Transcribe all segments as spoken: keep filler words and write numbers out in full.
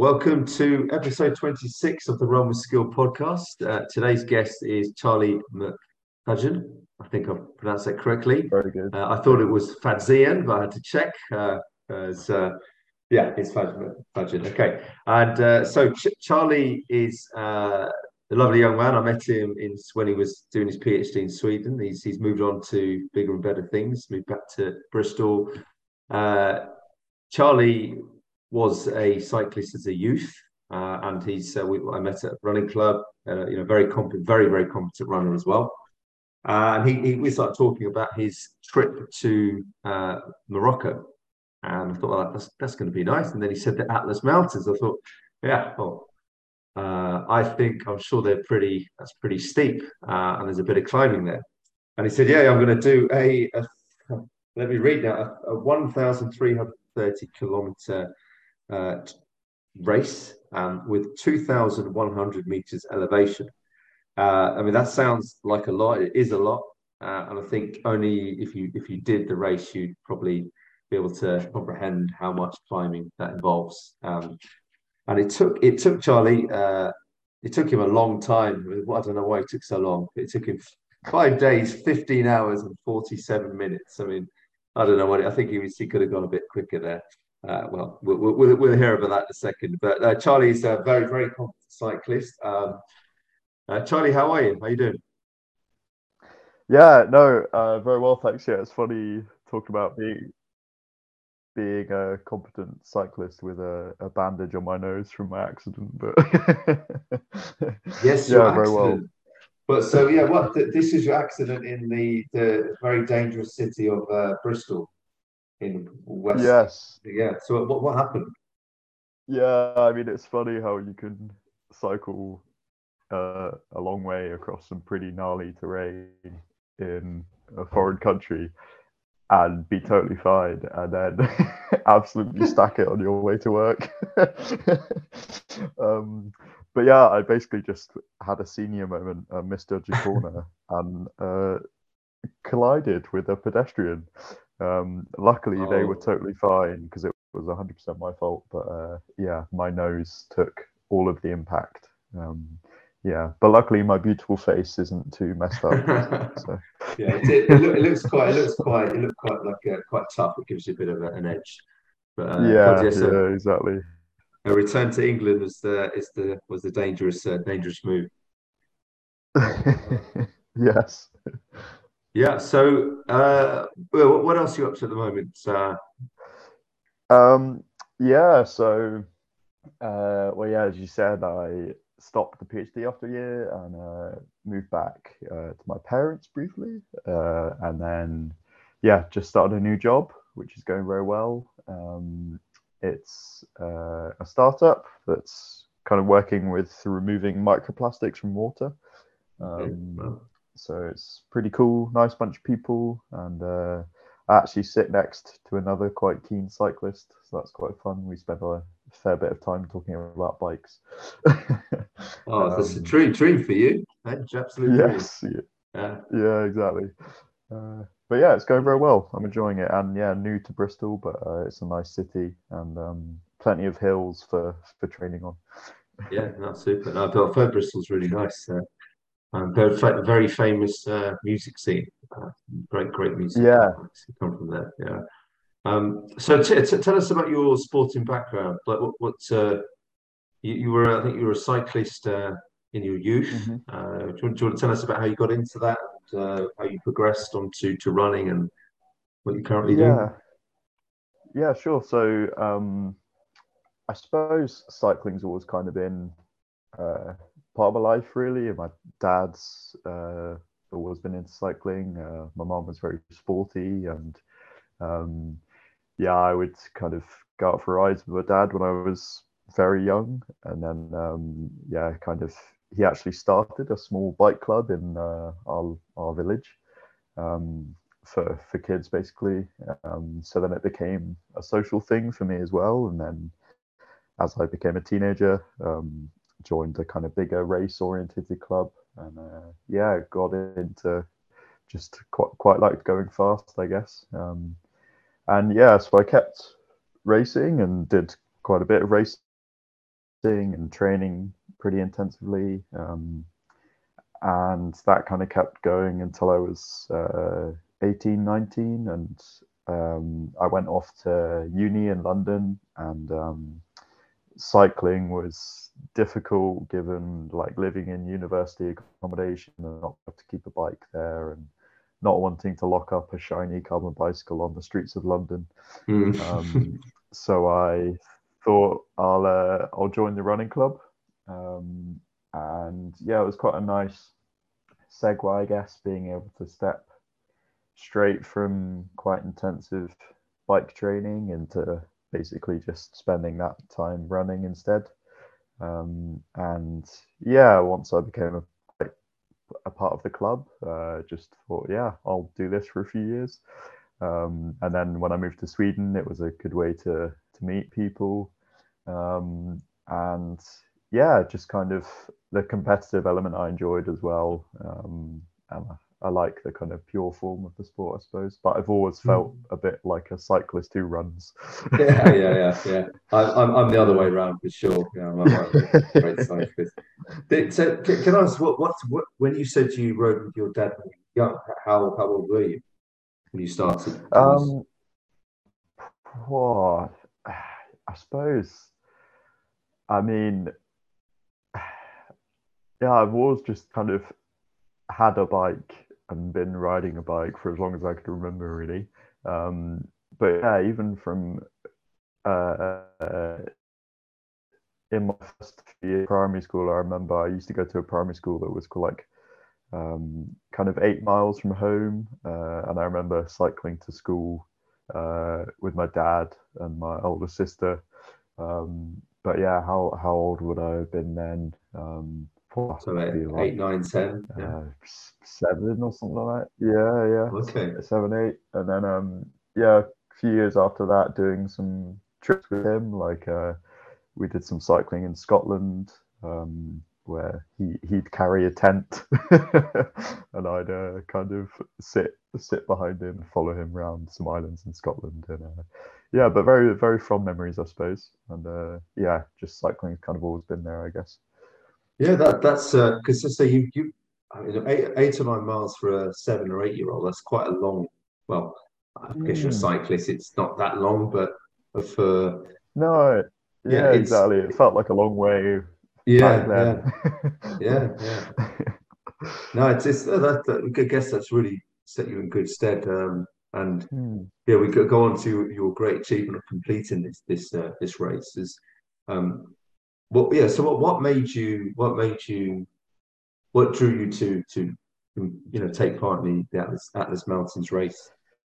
Welcome to episode twenty-six of the Run with Skill podcast. Uh, today's guest is Charlie McFadzean. I think I've pronounced that correctly. Very good. Uh, I thought it was Fadzian, but I had to check. Uh, as, uh, yeah, it's Fadzian. Okay. And uh, so Ch Charlie is uh, a lovely young man. I met him in when he was doing his PhD in Sweden. He's, he's moved on to bigger and better things, moved back to Bristol. Uh, Charlie was a cyclist as a youth, uh, and he's uh, we, I met at a running club. Uh, you know, very competent, very very competent runner as well. Uh, and he, he we started talking about his trip to uh, Morocco, and I thought, well, that's that's going to be nice. And then he said the Atlas Mountains. I thought, yeah, well, uh, I think I'm sure they're pretty. That's pretty steep, uh, and there's a bit of climbing there. And he said, yeah, I'm going to do a, a let me read now, a, a one thousand three hundred thirty kilometer uh, race um, with two thousand one hundred meters elevation. Uh, I mean, that sounds like a lot. It is a lot, uh, and I think only if you if you did the race, you'd probably be able to comprehend how much climbing that involves. Um, and it took it took Charlie. Uh, it took him a long time. I don't know why it took so long. It took him five days, fifteen hours, and forty-seven minutes. I mean, I don't know what it, I think he was. He could have gone a bit quicker there. Uh, well, we'll, we'll, we'll hear about that in a second. But uh, Charlie's a very, very competent cyclist. Um, uh, Charlie, how are you? How you doing? Yeah, no, uh, very well, thanks. Yeah, it's funny talking about being being a competent cyclist with a, a bandage on my nose from my accident, but Yes, your yeah, very well. accident. But so yeah, what th this is your accident in the the very dangerous city of uh, Bristol in West. Yes, Yeah. So what what happened? yeah. I mean, it's funny how you can cycle uh, a long way across some pretty gnarly terrain in a foreign country and be totally fine, and then absolutely stack it on your way to work. um, but yeah, I basically just had a senior moment, uh, misjudged a corner, and uh, collided with a pedestrian. Um, luckily, they were Oh. totally fine because it was one hundred percent my fault. But uh, yeah, my nose took all of the impact. Um, yeah, but luckily, my beautiful face isn't too messed up. So Yeah, it, it, it, look, it looks quite, it looks quite, it looked quite like uh, quite tough. It gives you a bit of a, an edge. But uh, God, yeah, yes, a, yeah, exactly. a return to England was the is the was the dangerous uh, dangerous move. Yes. Yeah. So, uh, well, what else are you up to at the moment? Uh, Um, yeah, so uh, well, yeah, as you said, I stopped the PhD after a year and uh, moved back uh, to my parents briefly, uh, and then yeah, just started a new job, which is going very well. Um, it's uh, a startup that's kind of working with removing microplastics from water. okay. Um, Well, so it's pretty cool, nice bunch of people, and uh, I actually sit next to another quite keen cyclist, so that's quite fun. We spend a fair bit of time talking about bikes. oh, that's a um, dream dream for you. That's an absolute dream. yes, yeah, Yeah. yeah, exactly. Uh, but yeah, it's going very well. I'm enjoying it, and yeah, new to Bristol, but uh, it's a nice city and um, plenty of hills for for training on. Yeah, that's super. No, but I've heard Bristol's really nice. Uh, um, very, fa very famous uh, music scene. Uh, great, great music uh, Yeah, come from there. Yeah. Um, so t t tell us about your sporting background. Like, what, what uh, you, you were? I think you were a cyclist uh, in your youth. hmm Uh, do you, want, do you want to tell us about how you got into that, and uh, how you progressed onto to running, and what you're currently doing? yeah, yeah, sure. So um, I suppose cycling's always kind of been uh, part of my life, really. My dad's uh, always been into cycling. Uh, my mom was very sporty, and um, yeah, I would kind of go out for rides with my dad when I was very young, and then um, yeah, kind of he actually started a small bike club in uh, our our village um, for for kids, basically. Um, so then it became a social thing for me as well, and then as I became a teenager, um, joined a kind of bigger race oriented club, and uh, yeah, got into just quite quite liked going fast, I guess. Um, and yeah, so I kept racing and did quite a bit of racing and training pretty intensively. Um, and that kind of kept going until I was uh, eighteen, nineteen, and um, I went off to uni in London, and um, cycling was difficult given like living in university accommodation and not have to keep a bike there, and not wanting to lock up a shiny carbon bicycle on the streets of London. Mm. Um, so I thought I'll uh, I'll join the running club, um, and yeah, it was quite a nice segue, I guess, being able to step straight from quite intensive bike training into basically just spending that time running instead. Um, and yeah, once I became a, a part of the club, uh, just thought, yeah, I'll do this for a few years. Um, and then when I moved to Sweden, it was a good way to to meet people. Um, and yeah, just kind of the competitive element I enjoyed as well. Um, and I, I like the kind of pure form of the sport, I suppose. But I've always felt a bit like a cyclist who runs. Yeah, yeah, yeah, yeah. I, I'm I'm the other way around for sure. Yeah, I'm a great cyclist. So can, can I ask what what what when you said you rode with your dad when you were young? How how old were you when you started doing this? um, what I suppose. I mean, yeah, I've always just kind of had a bike and been riding a bike for as long as I could remember, really. Um, but yeah, even from uh, in my first year of primary school, I remember I used to go to a primary school that was like um, kind of eight miles from home, uh, and I remember cycling to school uh, with my dad and my older sister. Um, but yeah, how how old would I have been then? Um, So eight, probably like eight, nine, ten. Yeah. uh, seven or something like that. Yeah, Okay. yeah, seven, eight, and then um, yeah, a few years after that, doing some trips with him. Like uh, we did some cycling in Scotland, um, where he he'd carry a tent, and I'd uh, kind of sit sit behind him and follow him around some islands in Scotland, and uh, yeah, but very very fond memories, I suppose. And uh, yeah, just cycling's kind of always been there, I guess. Yeah, that that's because uh, so you you I mean, eight eight or nine miles for a seven or eight year old. That's quite a long. Well, I guess you're a Mm. cyclist. It's not that long, but for No, yeah, yeah, it's exactly. It felt like a long way back yeah, then. yeah, yeah, yeah. No, it's it's uh, that, that I guess that's really set you in good stead. Um, and Hmm. yeah, we could go on to your great achievement of completing this this uh, this race. Is um, well, yeah. So what what made you what made you what drew you to to you know take part in the, the Atlas Atlas Mountains race?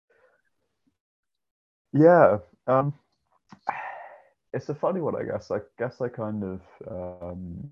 Yeah, um, it's a funny one, I guess. I guess I kind of, um,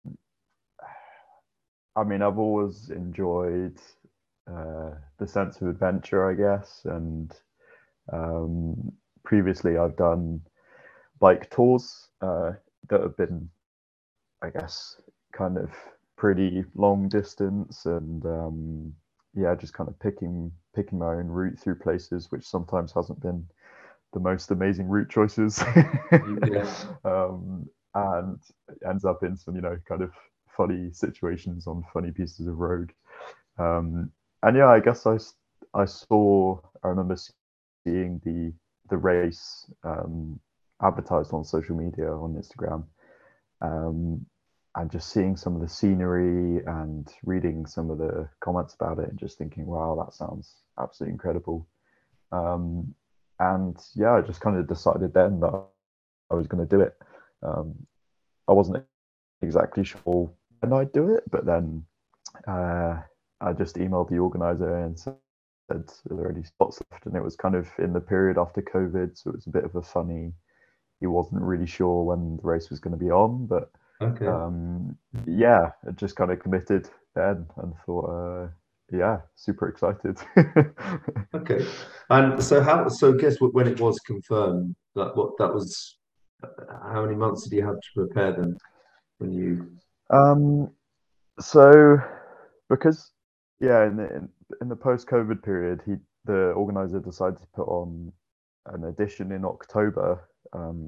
I mean, I've always enjoyed uh, the sense of adventure, I guess, and um, previously I've done bike tours uh, that have been, I guess, kind of pretty long distance, and um, yeah, just kind of picking picking my own route through places, which sometimes hasn't been the most amazing route choices, Yeah. um, and ends up in some, you know, kind of funny situations on funny pieces of road. Um, and yeah, I guess I I saw I remember seeing the the race um, advertised on social media on Instagram, um, and just seeing some of the scenery and reading some of the comments about it and just thinking, wow, that sounds absolutely incredible. Um, and yeah, I just kind of decided then that I was going to do it. Um, I wasn't exactly sure when I'd do it, but then uh, I just emailed the organizer and said, "Are there any spots left?" And it was kind of in the period after COVID, so it was a bit of a funny. He wasn't really sure when the race was going to be on, but Okay. um, yeah, I just kind of committed then and thought, uh, yeah, super excited. Okay. And so how so guess what when it was confirmed that what that was how many months did you have to prepare them when you um, so because yeah, in the in, in the post-COVID period, he the organizer decided to put on an edition in October, um,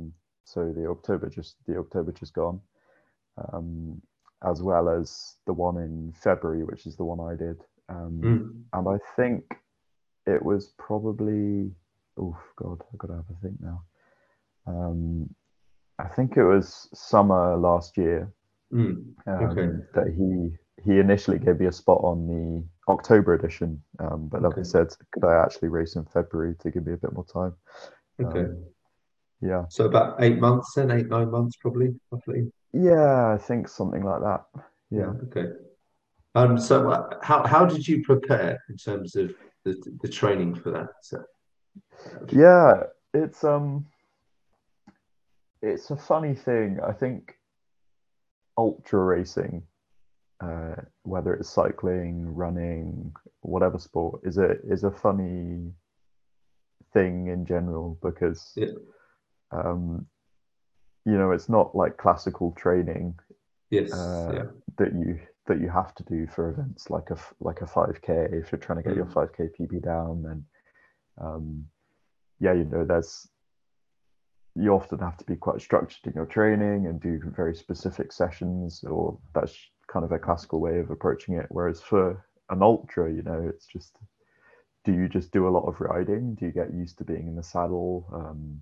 so the October just the October just gone, um, as well as the one in February, which is the one I did. Um, Mm. and I think it was probably, oh God, I've got to have a think now. Um, I think it was summer last year, Mm. Okay. um, that he he initially gave me a spot on the October edition, um, but then Okay. I said, could I actually race in February to give me a bit more time? Okay. Um, yeah, So about eight months then, eight, nine months probably, roughly. yeah, I think something like that. Yeah. Yeah, Okay. Um, so uh, how how did you prepare in terms of the the training for that? So, yeah, it's um, it's a funny thing. I think ultra racing, uh, whether it's cycling, running, whatever sport, is a is a funny thing in general because yeah. um, you know, it's not like classical training Yes. uh, Yeah. that you that you have to do for events like a like a five K. If you're trying to get your Mm. five K P B down, then um, yeah, you know, there's you often have to be quite structured in your training and do very specific sessions, or that's kind of a classical way of approaching it. Whereas for an ultra, you know, it's just, do you just do a lot of riding? Do you get used to being in the saddle? Um,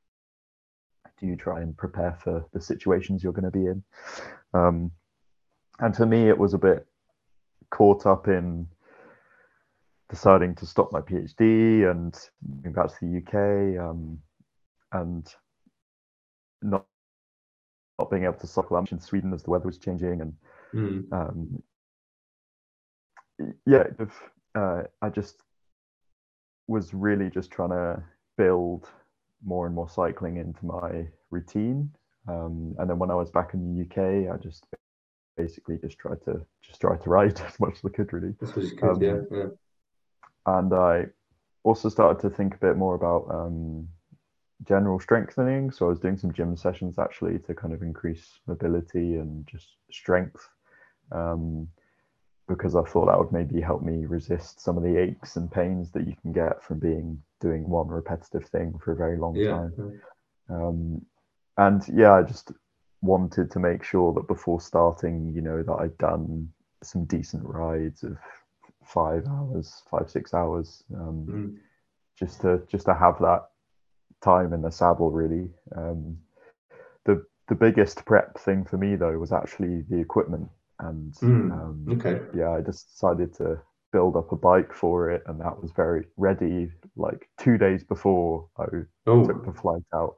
do you try and prepare for the situations you're going to be in? Um, and for me, it was a bit caught up in deciding to stop my PhD and moving back to the U K, um, and not not being able to cycle much in Sweden as the weather was changing, and Mm. um, yeah, if, uh, I just was really just trying to build more and more cycling into my routine. Um, and then when I was back in the U K, I just basically just tried to just try to ride as much as I could, really. This was good. Yeah. Um, Yeah. and I also started to think a bit more about um, general strengthening. So I was doing some gym sessions actually to kind of increase mobility and just strength, um, because I thought that would maybe help me resist some of the aches and pains that you can get from being doing one repetitive thing for a very long Yeah. time. Um, and yeah, I just wanted to make sure that before starting, you know, that I'd done some decent rides of five hours, five, six hours, um, Mm. just to just to have that time in the saddle, really. Um, the the biggest prep thing for me though was actually the equipment, and Mm. um, Okay. yeah, I just decided to build up a bike for it, and that was very ready like two days before I took the Oh. flight out.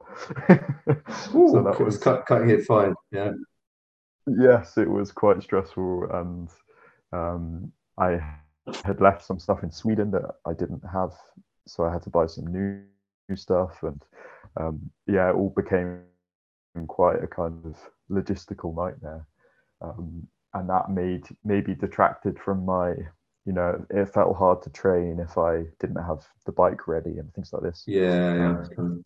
So Oh, that it's was, cut cutting it fine. Yeah. yes, it was quite stressful, and um, I had left some stuff in Sweden that I didn't have, so I had to buy some new, new stuff, and um, yeah, it all became quite a kind of logistical nightmare, um, and that made maybe detracted from my, you know, it felt hard to train if I didn't have the bike ready and things like this. Yeah. Yeah. Um, Um,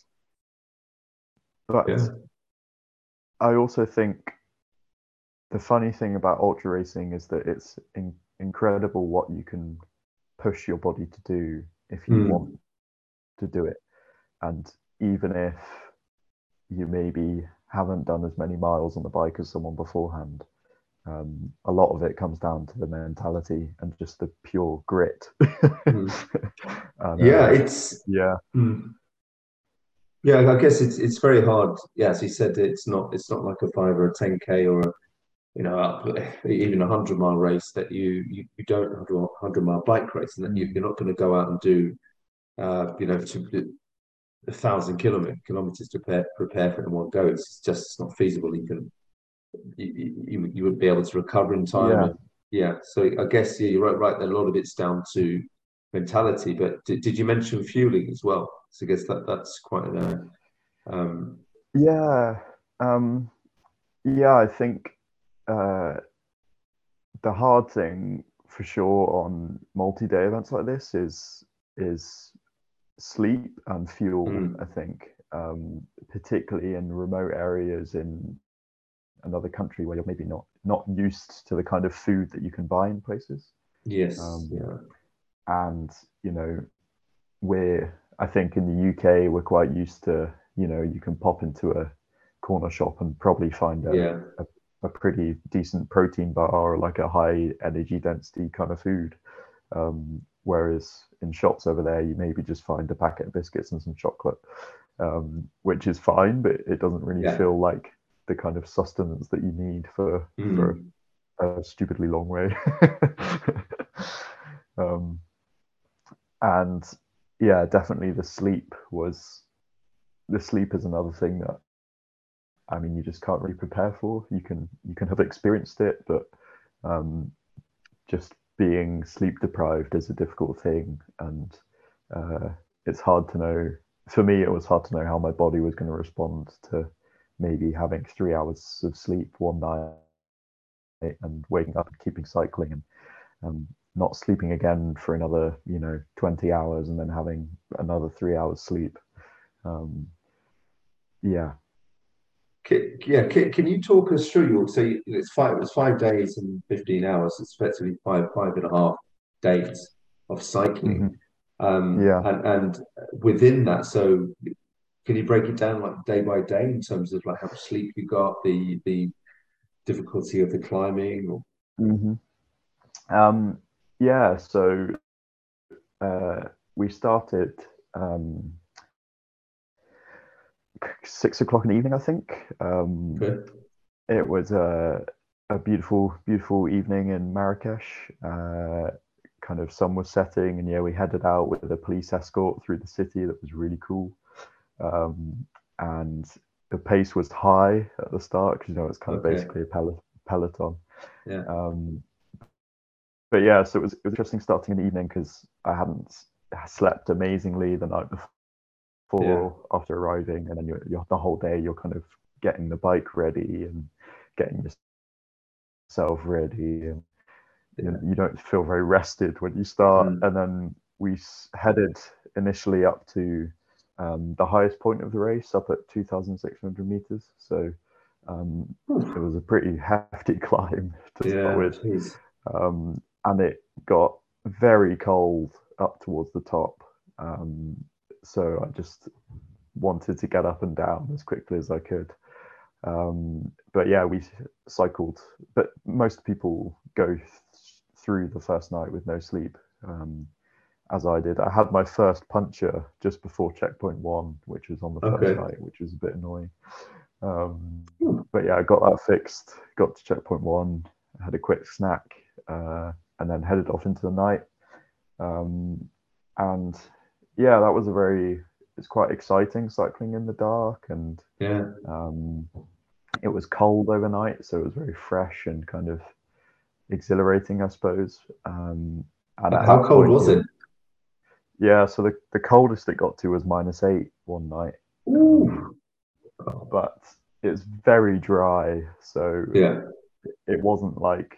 but yeah. I also think the funny thing about ultra racing is that it's in, incredible what you can push your body to do if you want Mm. to do it. And even if you maybe haven't done as many miles on the bike as someone beforehand, um, a lot of it comes down to the mentality and just the pure grit. Mm. And Yeah. uh, It's. yeah, Mm. Yeah. I guess it's it's very hard. Yeah, as you said, it's not it's not like a five or a ten k or a you know up, even a hundred mile race that you you, you don't a hundred mile bike race and that you, mm, you're not going to go out and do uh, you know to a thousand kilometer kilometers to prepare prepare for it in one go. It's just it's not feasible. You can you, you, you wouldn't be able to recover in time. yeah, And yeah, so I guess yeah, you're right. Right, that a lot of it's down to mentality. But did, did you mention fueling as well? So I guess that that's quite an uh, um, yeah, um, yeah. I think uh, the hard thing for sure on multi-day events like this is is sleep and fuel. I mm, think, um, particularly in remote areas in another country where you're maybe not not used to the kind of food that you can buy in places. yes, Um, yeah, and you know, we're I think in the U K we're quite used to, you know, you can pop into a corner shop and probably find a, Yeah. a, a pretty decent protein bar or like a high energy density kind of food. Um, whereas in shops over there, you maybe just find a packet of biscuits and some chocolate, um, which is fine, but it doesn't really Yeah. feel like the kind of sustenance that you need for Mm. for a stupidly long way. um, and yeah, definitely the sleep was the sleep is another thing that, I mean, you just can't really prepare for. You can you can have experienced it, but um, just being sleep deprived is a difficult thing, and uh, it's hard to know. For me, it was hard to know how my body was going to respond to maybe having three hours of sleep one night and waking up and keeping cycling, and um, not sleeping again for another, you know, twenty hours, and then having another three hours sleep. Um, yeah. Can, yeah, can, can you talk us through your, so you, it's five it's five days and fifteen hours. It's effectively five five and a half days of cycling. hmm Um, Yeah. and and within that, so can you break it down like day by day in terms of like how much sleep you got, the the difficulty of the climbing, or hmm Um, yeah. So uh, we started um, six o'clock in the evening, I think. Um, okay. it was a, a beautiful, beautiful evening in Marrakesh. Uh, kind of sun was setting, and yeah, we headed out with a police escort through the city. That was really cool. Um, and the pace was high at the start because, you know, it's kind of Okay. basically a pel- peloton. Yeah. Um, but yeah, so it was it was interesting starting in the evening because I hadn't slept amazingly the night Yeah. before after arriving, and then you're, you're the whole day you're kind of getting the bike ready and getting yourself ready, and you, Yeah. you don't feel very rested when you start. Mm. And then we headed initially up to um, the highest point of the race, up at two thousand six hundred meters. So um, it was a pretty hefty climb to start Yeah. with. Jeez. Um, and it got very cold up towards the top. Um, so I just wanted to get up and down as quickly as I could. Um, but yeah, we cycled. But most people go th- through the first night with no sleep, um, as I did. I had my first puncture just before checkpoint one, which was on the first Okay. night, which was a bit annoying. Um, Hmm. but yeah, I got that fixed. Got to checkpoint one, had a quick snack, uh, and then headed off into the night. Um, and yeah, that was a very, it's quite exciting cycling in the dark, and Yeah. um, it was cold overnight, so it was very fresh and kind of exhilarating, I suppose. Um, and at How that cold point, was you're, it? yeah, so the, the coldest it got to was minus eight one night. Um, Ooh. but it's very dry, so Yeah. it wasn't like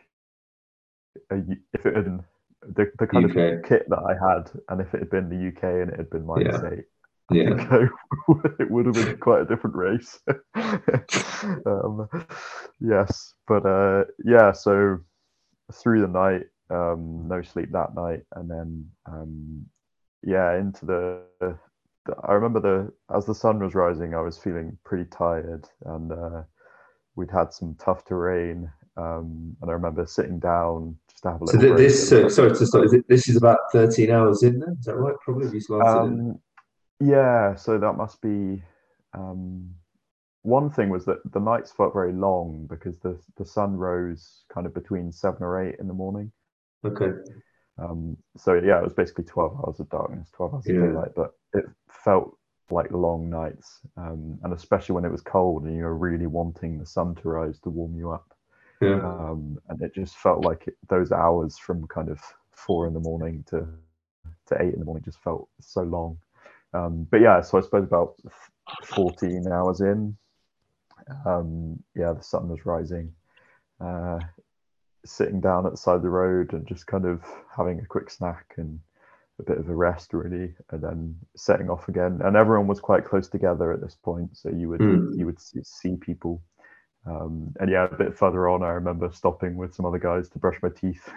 a, if it had been the, the kind U of K. kit that I had, and if it had been the U K and it had been minus Yeah. eight, I think Yeah. I, it would have been quite a different race. um, yes, but uh, yeah, so through the night, um, no sleep that night, and then um, yeah, into the, the. I remember the as the sun was rising, I was feeling pretty tired, and uh, we'd had some tough terrain. Um, and I remember sitting down just to have a So little th- break at this, the uh, top. sorry to start. Is it, this is about thirteen hours in there. Is that right? Probably we started in. Um, yeah, so that must be. Um, one thing was that the nights felt very long because the the sun rose kind of between seven or eight in the morning. Okay. Um, so yeah, it was basically twelve hours of darkness, twelve hours of Yeah. daylight, but it felt like long nights, um, and especially when it was cold and you were really wanting the sun to rise to warm you up. Yeah. Um, and it just felt like it, those hours from kind of four in the morning to to eight in the morning just felt so long. Um, but yeah, so I suppose about fourteen hours in, um, yeah, the sun was rising. Uh, Sitting down at the side of the road and just kind of having a quick snack and a bit of a rest, really, and then setting off again. And everyone was quite close together at this point, so you would you Mm. would see people. Um, and yeah, a bit further on, I remember stopping with some other guys to brush my teeth.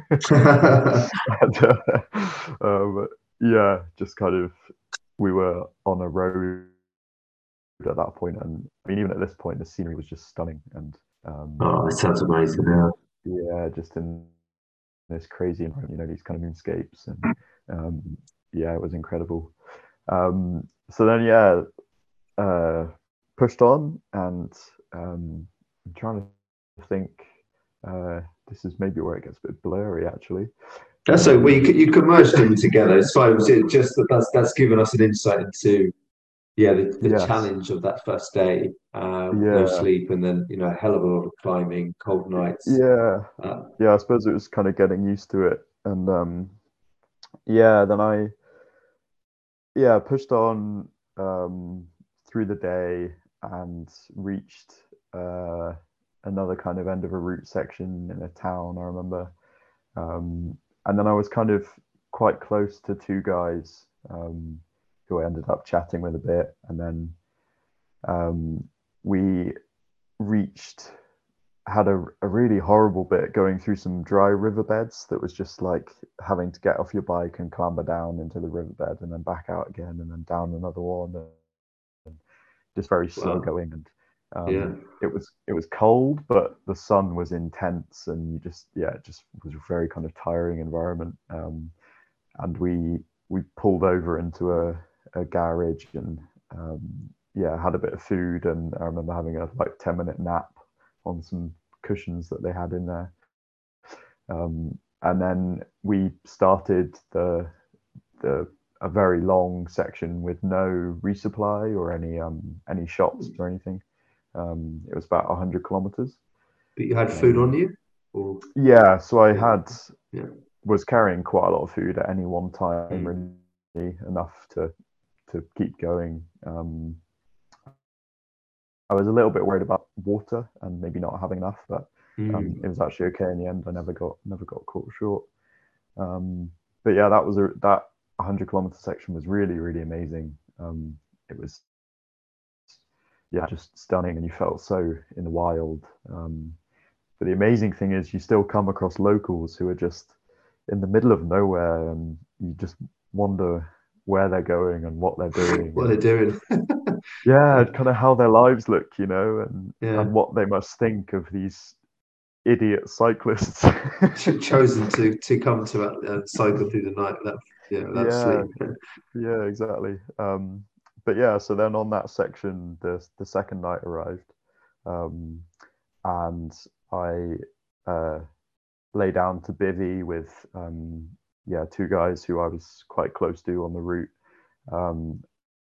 and, uh, um, yeah, just kind of, we were on a road at that point, and I mean, even at this point, the scenery was just stunning, and um, Oh, it sounds amazing. Yeah. yeah, just in this crazy environment, you know, these kind of moonscapes, and um, yeah, it was incredible. Um, so then, yeah, uh, pushed on, and um, I'm trying to think. Uh, this is maybe where it gets a bit blurry, actually. That's so well, you Um, could you could merge them together. So was it just that that's that's given us an insight into yeah the, the yes, challenge of that first day, um, no yeah, sleep, and then you know a hell of a lot of climbing, cold nights. yeah, Uh, yeah. I suppose it was kind of getting used to it, and um, yeah, then I yeah pushed on um, through the day and reached uh, another kind of end of a route section in a town. I remember. Um, and then I was kind of quite close to two guys um, who I ended up chatting with a bit. And then um, we reached, had a, a really horrible bit going through some dry riverbeds that was just like having to get off your bike and clamber down into the riverbed and then back out again and then down another one. And just very slow well, going. And yeah, um, it was it was cold, but the sun was intense, and you just yeah, it just was a very kind of tiring environment. Um, and we we pulled over into a, a garage and um, yeah, had a bit of food, and I remember having a like ten minute nap on some cushions that they had in there. Um, and then we started the the a very long section with no resupply or any um any shops or anything. Um, it was about one hundred kilometers. but you had food on Um, you, or yeah, so I yeah, had yeah, was carrying quite a lot of food at any one time, mm, really enough to to keep going. Um, I was a little bit worried about water and maybe not having enough, but um, it mm. was actually okay in the end. I never got never got caught short. Um, but yeah, that was a that one hundred kilometer section was really really amazing. Um, it was yeah just stunning, and you felt so in the wild. Um, but the amazing thing is, you still come across locals who are just in the middle of nowhere, and you just wonder where they're going and what they're doing, What they're and doing. yeah, Yeah, kind of how their lives look, you know, and yeah. and what they must think of these idiot cyclists. Ch- chosen to to come to uh, cycle through the night without yeah without Yeah, sleep. yeah, exactly. Um, but yeah, so then on that section, the the second night arrived, um, and I uh, lay down to bivvy with um, yeah two guys who I was quite close to on the route, um,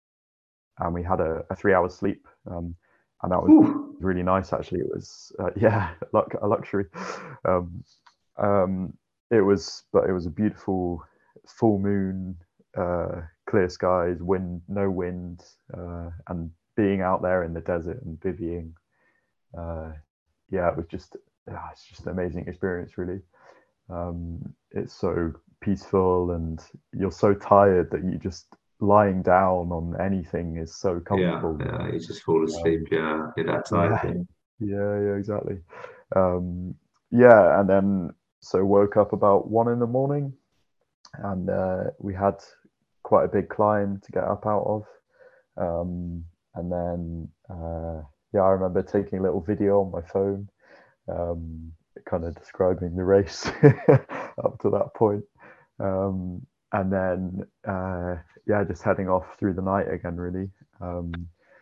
and we had a, a three hour sleep, um, and that was Whew. really nice. Actually, it was uh, yeah a luxury. Um, um, it was, but it was a beautiful full moon, uh, clear skies, wind, no wind, uh, and being out there in the desert and bivvying. Uh, yeah, it was just yeah, it's just an amazing experience, really. Um, it's so peaceful, and you're so tired that you just lying down on anything is so Yeah, comfortable, you yeah. know. You just fall asleep. Um, Yeah, you're that tired. yeah, yeah, yeah, exactly. Um, yeah, and then so woke up about one in the morning, and uh, we had quite a big climb to get up out of. Um, and then uh, yeah, I remember taking a little video on my phone, um, kind of describing the race up to that point. Um, and then uh, yeah, just heading off through the night again, really. Um,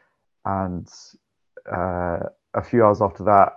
and uh, a few hours after that,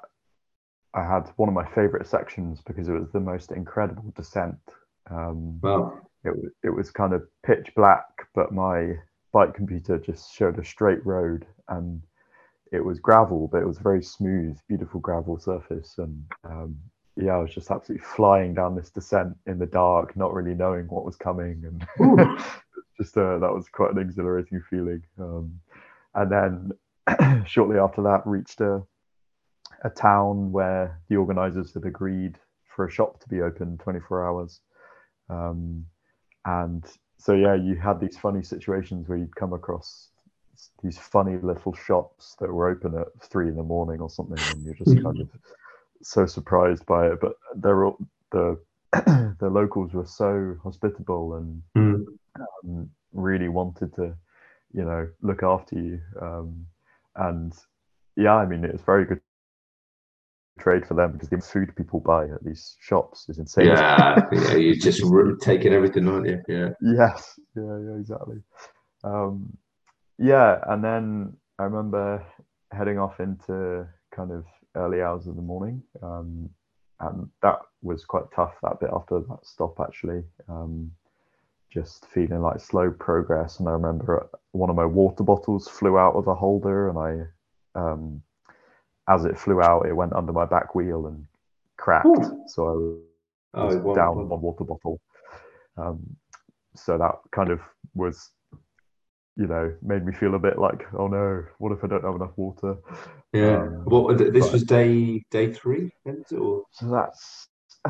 I had one of my favorite sections because it was the most incredible descent. Um, Well, it, it was kind of pitch black, but my bike computer just showed a straight road, and it was gravel, but it was very smooth, beautiful gravel surface. And um, yeah, I was just absolutely flying down this descent in the dark, not really knowing what was coming, and whew. just uh, that was quite an exhilarating feeling. Um, and then shortly after that, reached a a town where the organizers had agreed for a shop to be open twenty-four hours. Um, and so, yeah, you had these funny situations where you'd come across these funny little shops that were open at three in the morning or something, and you're just kind of so surprised by it. But they're all, the the locals were so hospitable and Mm. um, really wanted to, you know, look after you. Um, and yeah, I mean, it's very good trade for them because the food people buy at these shops is insane. Yeah, yeah, you're just Just, r- taking everything, aren't you? Yeah. yes, yeah, yeah, exactly. Um, yeah, and then I remember heading off into kind of early hours of the morning, um, and that was quite tough. That bit after that stop, actually, um, just feeling like slow progress. And I remember one of my water bottles flew out of the holder, and I, um, as it flew out, it went under my back wheel and cracked. Ooh. So I Oh, was one, down one. one water bottle. Um, so that kind of was, you know, made me feel a bit like, oh no, what if I don't have enough water? Yeah. Um, What? th- This but was day day three, then, or so that's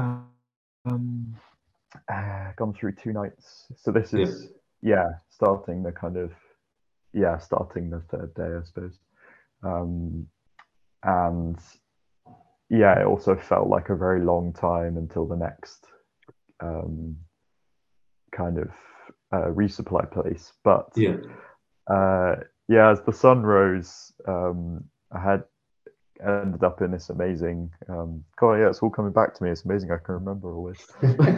um, uh, gone through two nights. So this yeah. is, yeah, starting the kind of, yeah, starting the third day, I suppose. Um, and yeah, it also felt like a very long time until the next um, kind of uh, resupply place. But Yeah. uh, yeah, as the sun rose, um, I had ended up in this amazing. Um, God, yeah, it's all coming back to me. It's amazing. I can remember all this.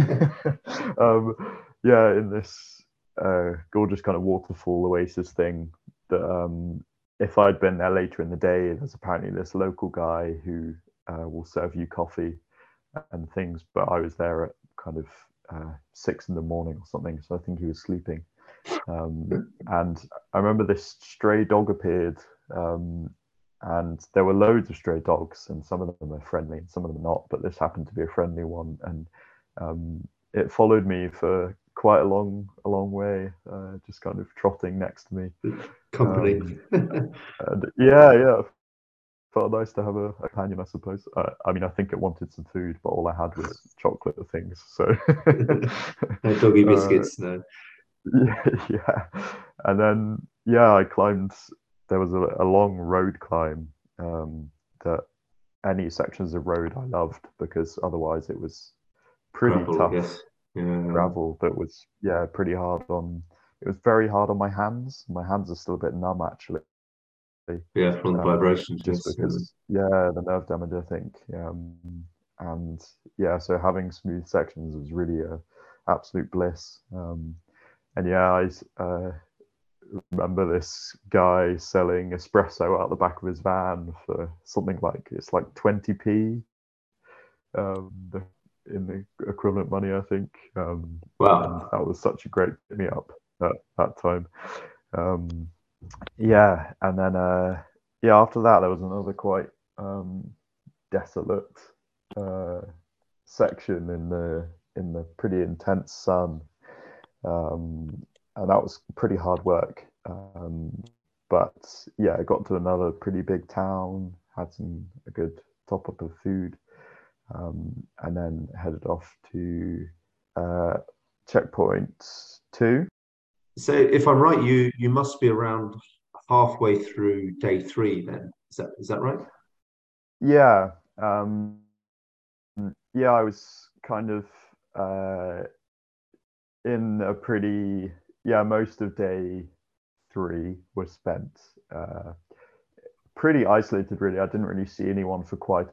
um, yeah, in this uh, gorgeous kind of waterfall oasis thing. That um, if I'd been there later in the day, there's apparently this local guy who uh, will serve you coffee and things. But I was there at kind of uh, six in the morning or something, so I think he was sleeping. Um, and I remember this stray dog appeared, um, and there were loads of stray dogs, and some of them are friendly and some of them are not. But this happened to be a friendly one, and um, it followed me for quite a long, a long way, uh, just kind of trotting next to me. Company. Um, and yeah, yeah, felt nice to have a, a companion, I suppose. Uh, I mean, I think it wanted some food, but all I had was chocolate things. So, No doggy uh, biscuits, no. yeah, yeah. And then, yeah, I climbed. There was a, a long road climb um, that any sections of road I loved because otherwise it was pretty Gravel, I tough guess. Yeah. gravel that was, yeah, pretty hard on. It was very hard on my hands. My hands are still a bit numb actually, Yeah, from the um, vibrations, just yes. Yeah. because, yeah, the nerve damage, I think. Um, and yeah, so having smooth sections was really a absolute bliss. Um, and yeah, I uh, remember this guy selling espresso out the back of his van for something like it's like twenty p um, the, in the equivalent money, I think. Um, and Wow. that was such a great pick me up at that time. Um, yeah, and then uh, yeah, after that there was another quite um, desolate uh, section in the in the pretty intense sun, um, and that was pretty hard work. Um, but yeah, I got to another pretty big town, had some a good top up of food, um, and then headed off to uh, checkpoint two. So if I'm right, you you must be around halfway through day three then. Is that is that right? Yeah, um, yeah, I was kind of uh, in a pretty, yeah, most of day three was spent uh, pretty isolated, really. I didn't really see anyone for quite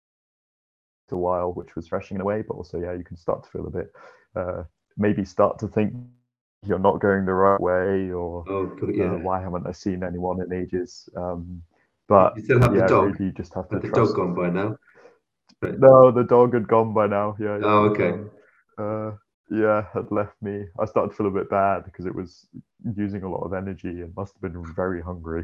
a while, which was refreshing in a way, but also, yeah, you can start to feel a bit, uh, maybe start to think you're not going the right way, or Oh, good, uh, yeah. why haven't I seen anyone in ages? Um, You but you still have the yeah, dog. really, you just have to Had the dog trust. gone by now? Right. No, the dog had gone by now. Yeah, Oh, yeah. okay. Um, uh, yeah, had left me. I started to feel a bit bad because it was using a lot of energy and must have been very hungry.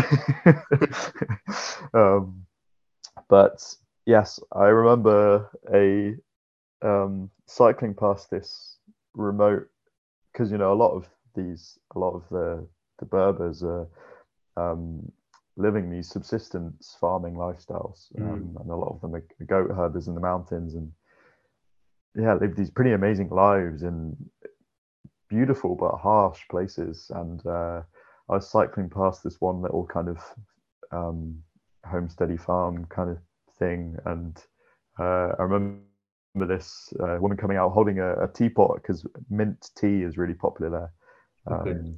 um, but yes, I remember a um, cycling past this remote because you know a lot of these, a lot of the the Berbers are um, living these subsistence farming lifestyles, Mm. um, and a lot of them are goat herders in the mountains, and yeah, live these pretty amazing lives in beautiful but harsh places. And uh, I was cycling past this one little kind of um, homesteady farm kind of thing, and uh, I remember this uh, woman coming out holding a, a teapot because mint tea is really popular there. Okay. Um,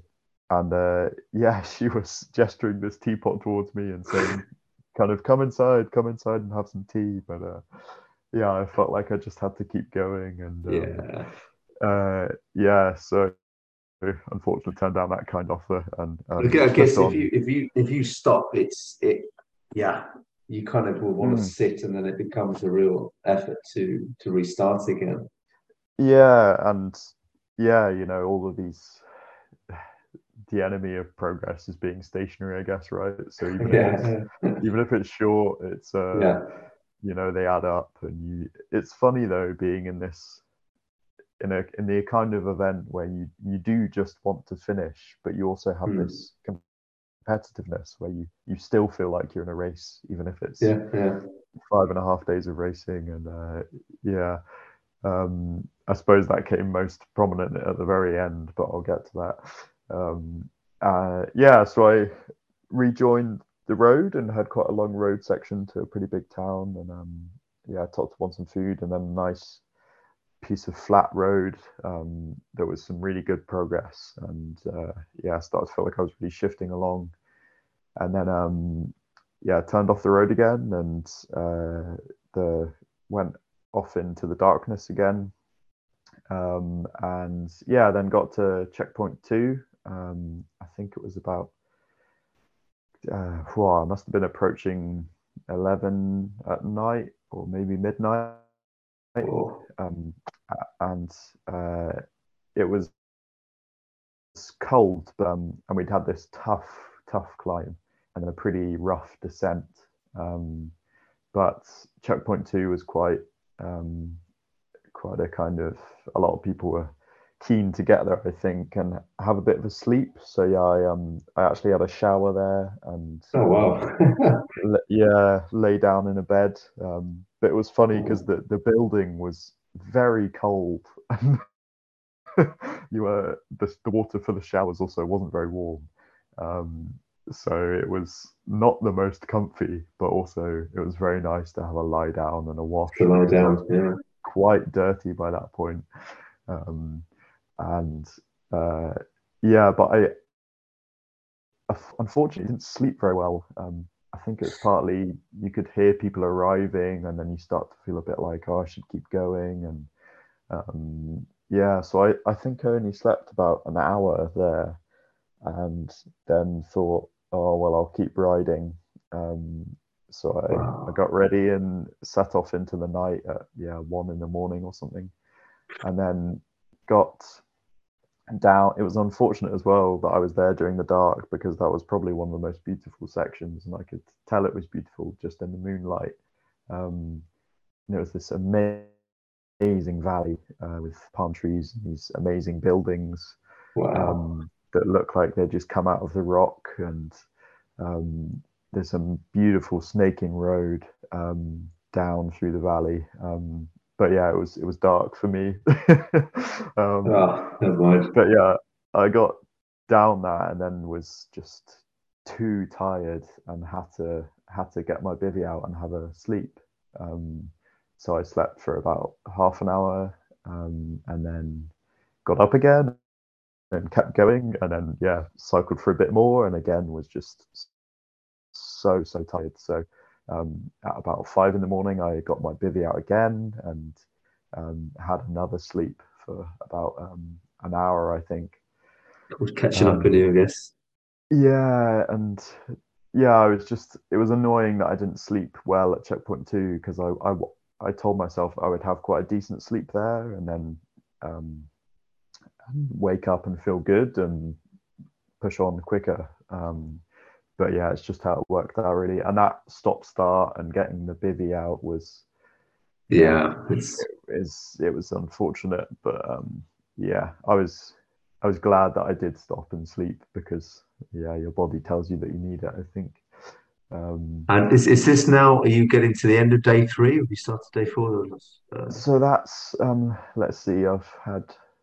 and uh, yeah, she was gesturing this teapot towards me and saying, kind of, come inside, come inside and have some tea. But uh, yeah, I felt like I just had to keep going, and um, Yeah. uh, yeah, so unfortunately turned down that kind offer and But um, again, I pushed guess if on. you if you if you stop, it's it yeah, you kind of will want to Mm, sit, and then it becomes a real effort to to restart again. yeah, and yeah, you know, all of these, the enemy of progress is being stationary, I guess, right? So even if it's Yeah. even if it's short, it's uh, Yeah. you know, they add up, and you. It's funny though, being in this in a in the kind of event where you you do just want to finish, but you also have Hmm. this competitiveness where you you still feel like you're in a race, even if it's Yeah. Yeah. five and a half days of racing. And uh, yeah, um, I suppose that came most prominent at the very end, but I'll get to that. Um, uh, yeah, so I rejoined the road and had quite a long road section to a pretty big town, and um, yeah, I topped up on some food and then a nice piece of flat road. Um, there was some really good progress, and uh, yeah, I started to feel like I was really shifting along. And then um, yeah, turned off the road again, and uh, the went off into the darkness again. Um, and yeah, then got to checkpoint two. Um, I think it was about uh, wow, I must have been approaching eleven at night or maybe midnight. Oh, Um, and uh, it was cold, but, um, and we'd had this tough, tough climb and then a pretty rough descent. Um, but checkpoint two was quite um, quite a kind of, a lot of people were keen to get there, I think, and have a bit of a sleep. So yeah, I um I actually had a shower there, and oh um wow. l- yeah, lay down in a bed. Um, but it was funny because Oh, the the building was very cold. You were the the water for the showers also wasn't very warm. Um, so it was not the most comfy, but also it was very nice to have a lie down and a wash to lie because I was down. Yeah. quite dirty by that point. Um, and uh, yeah, but I unfortunately didn't sleep very well. Um, I think it's partly you could hear people arriving, and then you start to feel a bit like, oh, I should keep going. And um, yeah, so I, I think I only slept about an hour there, and then thought, oh, well, I'll keep riding. Um, so I, I Wow. got ready and set off into the night at, yeah, one in the morning or something. And then got down. It was unfortunate as well that I was there during the dark, because that was probably one of the most beautiful sections, and I could tell it was beautiful just in the moonlight. Um, and it was this amazing valley uh, with palm trees and these amazing buildings Wow. um, that look like they just come out of the rock. And um, there's some beautiful snaking road um, down through the valley. Um, but yeah, it was it was dark for me. um, Ah, never mind. but yeah, I got down that and then was just too tired and had to had to get my bivy out and have a sleep. Um, so I slept for about half an hour, um, and then got up again and kept going, and then yeah, cycled for a bit more, and again was just so so tired. So um, at about five in the morning, I got my bivy out again and um, had another sleep for about um, an hour, I think. Was catching up with Um, you, I guess. yeah, and yeah, I was just, it was annoying that I didn't sleep well at checkpoint two, because I, I I told myself I would have quite a decent sleep there, and then um, wake up and feel good and push on quicker. Um, but yeah, it's just how it worked out really. And that stop start and getting the bivy out was, yeah, Yeah, it's it is it was unfortunate, but um, yeah, I was I was glad that I did stop and sleep, because yeah, your body tells you that you need it, I think. Um, and is is this now? Are you getting to the end of day three? Have you started day four? Uh, so that's um, let's see, I've had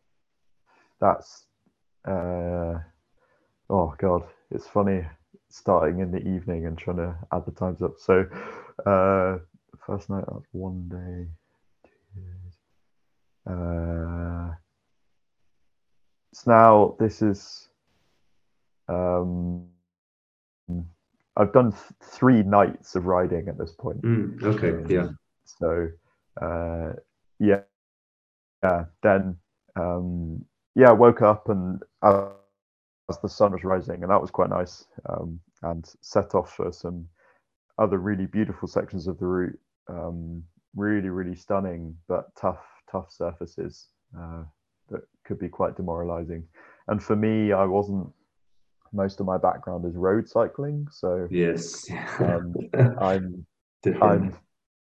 that's uh, oh god, it's funny starting in the evening and trying to add the times up. So uh, first night, that's one day. Uh, so now this is Um, I've done th- three nights of riding at this point. Mm, okay, yeah. Um, so uh, yeah, yeah. Then um, yeah, I woke up and as the sun was rising, and that was quite nice. Um, and set off for some other really beautiful sections of the route. Um, really, really stunning, but tough, tough surfaces uh, that could be quite demoralizing. And for me, I wasn't. Most of my background is road cycling, so Yes. um, I'm, Different. I'm,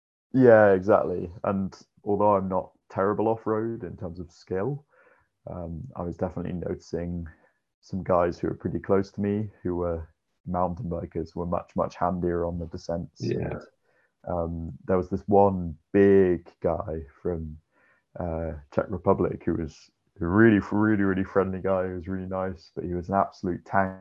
yeah, exactly. And although I'm not terrible off road in terms of skill, um, I was definitely noticing some guys who were pretty close to me who were mountain bikers were much, much handier on the descents. Yeah. And um, there was this one big guy from uh, Czech Republic who was a really, really, really friendly guy. He was really nice, but he was an absolute tank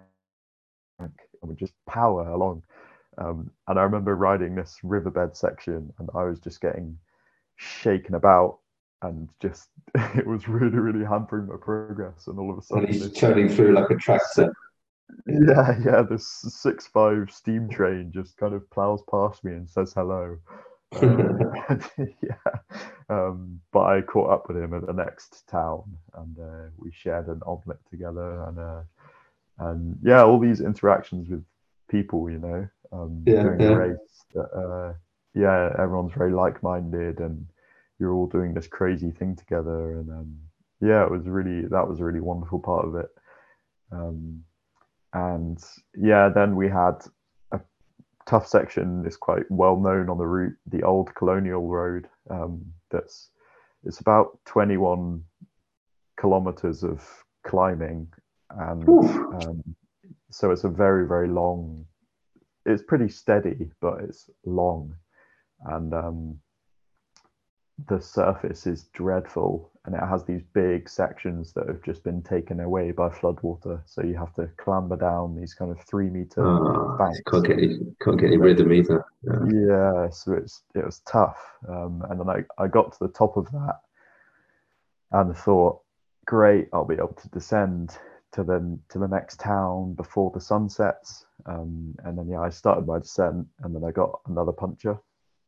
and would just power along. Um, and I remember riding this riverbed section, and I was just getting shaken about, and just it was really, really hampering my progress. And all of a And sudden, he's this churning through like a tractor. yeah, yeah, this six five steam train just kind of plows past me and says hello. Um, yeah, um, but I caught up with him at the next town, and uh, we shared an omelette together, and uh, and yeah, all these interactions with people, you know, um, Yeah, doing the yeah. race. That uh, yeah, everyone's very like-minded, and you're all doing this crazy thing together, and um, yeah, it was really that was a really wonderful part of it. Um, and yeah, then we had a tough section. It's quite well known on the route, the old Colonial Road. Um, that's it's about twenty-one kilometers of climbing, and Whew. um, so it's a very very long. It's pretty steady, but it's long, and um, the surface is dreadful, and it has these big sections that have just been taken away by floodwater. So you have to clamber down these kind of three meter Oh, can't banks. get any, can't get any That, rhythm either. Yeah. yeah, so it's it was tough. Um, and then I, I got to the top of that and thought, great, I'll be able to descend to the to the next town before the sun sets. Um, and then yeah, I started my descent, and then I got another puncture.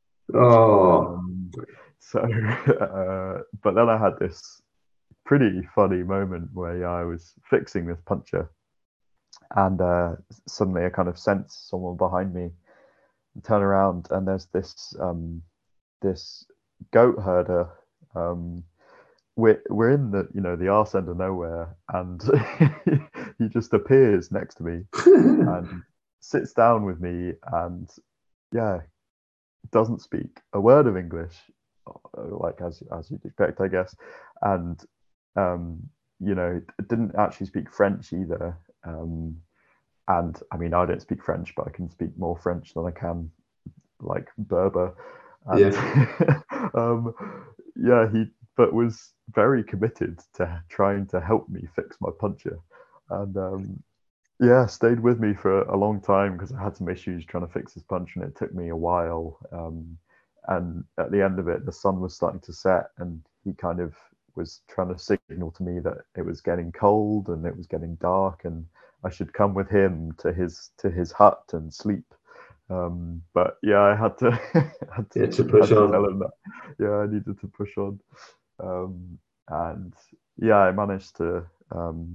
Oh, Um, so, uh, but then I had this pretty funny moment where yeah, I was fixing this puncture, and uh, suddenly I kind of sense someone behind me, and turn around, and there's this um, this goat herder. Um, we're we're in the you know the arse end of nowhere, and he just appears next to me and sits down with me, and yeah, doesn't speak a word of English, uh, like as as you'd expect, I guess, and um, you know, didn't actually speak French either. Um, and I mean, I don't speak French, but I can speak more French than I can like Berber, and yeah. um, yeah, he but was very committed to trying to help me fix my puncture, and um, yeah, stayed with me for a long time because I had some issues trying to fix his punch, and it took me a while. Um, and at the end of it, the sun was starting to set, and he kind of was trying to signal to me that it was getting cold and it was getting dark, and I should come with him to his to his hut and sleep. Um, but yeah, I had to had Yeah, to to push had to tell on. him that. Yeah, I needed to push on. Um, and yeah, I managed to um,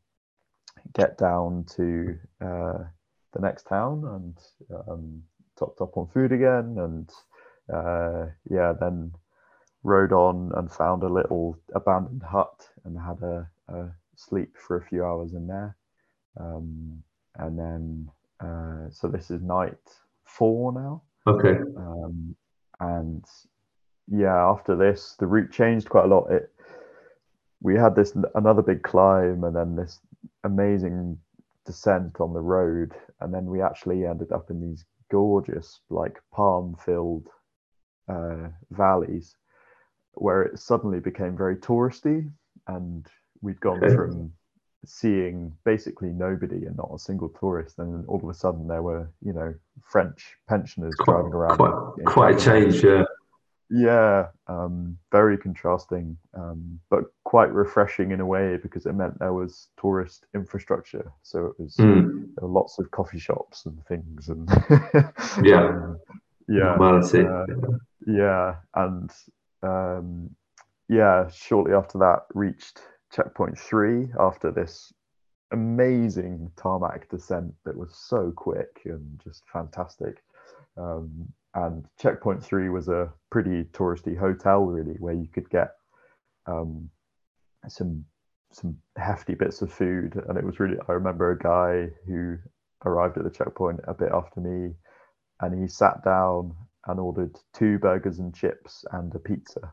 get down to uh, the next town and um, topped up on food again, and uh, yeah, then rode on and found a little abandoned hut and had a, a sleep for a few hours in there. Um, and then, uh, so this is night four now. Okay. Um, and yeah, after this, the route changed quite a lot. It we had this another big climb, and then this amazing descent on the road, and then we actually ended up in these gorgeous, like palm-filled uh, valleys where it suddenly became very touristy, and we'd gone Okay. from seeing basically nobody and not a single tourist, and all of a sudden there were, you know, French pensioners Quite, driving around quite, in, in quite a Jaguars. change. Yeah. Yeah, um, very contrasting, um, but quite refreshing in a way because it meant there was tourist infrastructure. So it was Mm. there were lots of coffee shops and things, and Yeah, um, yeah, normality. uh, yeah, and um, yeah. Shortly after that, reached checkpoint three after this amazing tarmac descent that was so quick and just fantastic. Um, and checkpoint three was a pretty touristy hotel, really, where you could get um, some some hefty bits of food. And it was really, I remember a guy who arrived at the checkpoint a bit after me, and he sat down and ordered two burgers and chips and a pizza.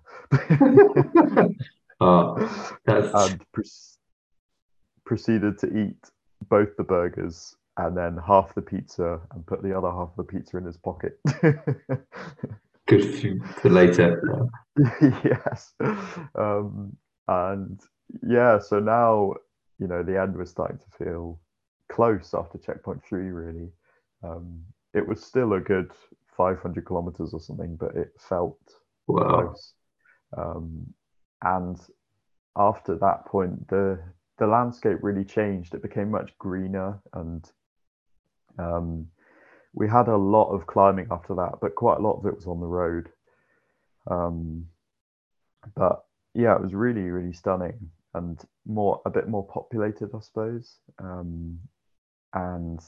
Oh, that's And pre- proceeded to eat both the burgers and then half the pizza and put the other half of the pizza in his pocket. good for, for later. Yes. Um, and yeah, so now, you know, the end was starting to feel close after checkpoint three, really. Um, it was still a good five hundred kilometers or something, but it felt Wow. close. Um, and after that point, the the landscape really changed. It became much greener, and um, we had a lot of climbing after that, but quite a lot of it was on the road. Um, but yeah, it was really, really stunning and more a bit more populated, I suppose. Um, and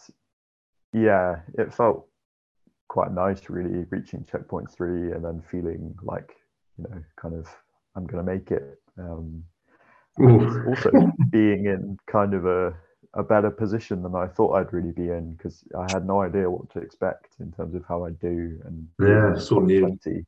yeah, it felt quite nice, really, reaching checkpoint three and then feeling like, you know, kind of I'm gonna make it. Um, and Ooh. also being in kind of a a better position than I thought I'd really be in because I had no idea what to expect in terms of how I'd do, and being Yeah, in the it's all top new. twenty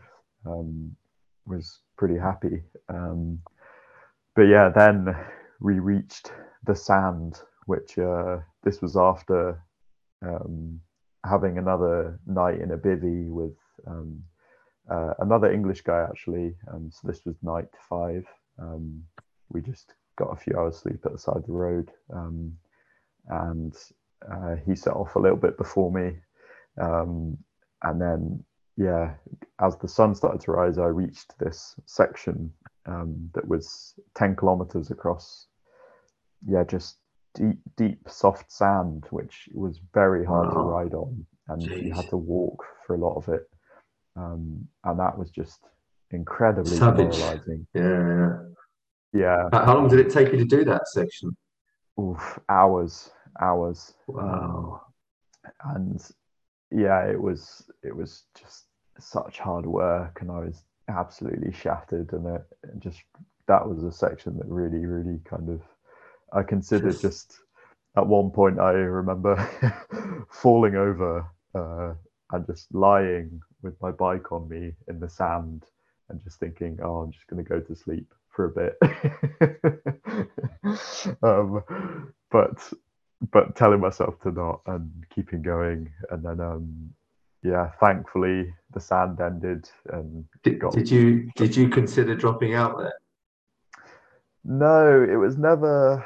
um, was pretty happy. Um, but yeah, then we reached the sand, which uh, this was after um, having another night in a bivvy with um, uh, another English guy actually. Um, so this was night five. Um, we just got a few hours sleep at the side of the road, um, and uh, he set off a little bit before me, um, and then yeah, as the sun started to rise, I reached this section um, that was ten kilometers across. Yeah, just deep, deep, soft sand, which was very hard to Wow. ride on, and you Jeez. had to walk for a lot of it, um, and that was just incredibly Savage. demoralizing. Yeah, yeah. Yeah, How, how long did it um, take you to do that section? oof, hours, hours, um, Wow. and yeah, it was it was just such hard work, and I was absolutely shattered, and it, it just that was a section that really, really kind of I considered Just just at one point I remember falling over uh, and just lying with my bike on me in the sand and just thinking, oh, I'm just going to go to sleep for a bit. um, but but telling myself to not and keeping going, and then um, yeah, thankfully the sand ended and did, got. did you did you consider dropping out there? No, it was never.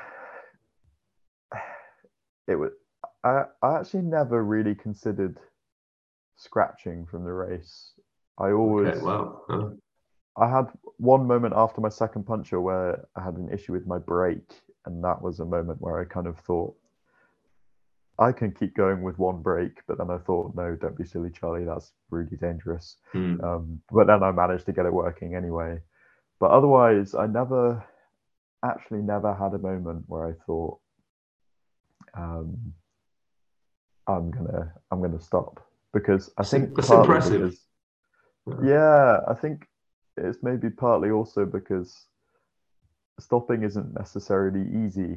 It was. I I actually never really considered scratching from the race. I Okay, always wow. Oh, I had one moment after my second puncture where I had an issue with my brake, and that was a moment where I kind of thought I can keep going with one brake, but then I thought, no, don't be silly, Charlie. That's really dangerous. hmm. Um, but then I managed to get it working anyway. But otherwise, I never actually never had a moment where I thought um, I'm gonna I'm gonna stop because I That's, think that's partly impressive. because yeah, I think it's maybe partly also because stopping isn't necessarily easy.